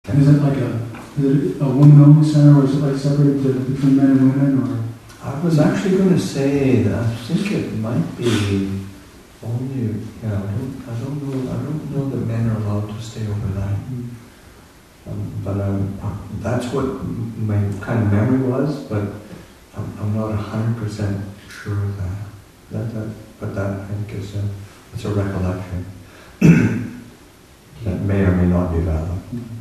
Is it like a woman-only center, or is it like separated between men and women, or? I was actually going to say that I think it might be only. Yeah, I don't know that men are allowed to stay overnight. But that's what my kind of memory was. But I'm not 100% sure of that. But that I think it's a recollection that may or may not be valid.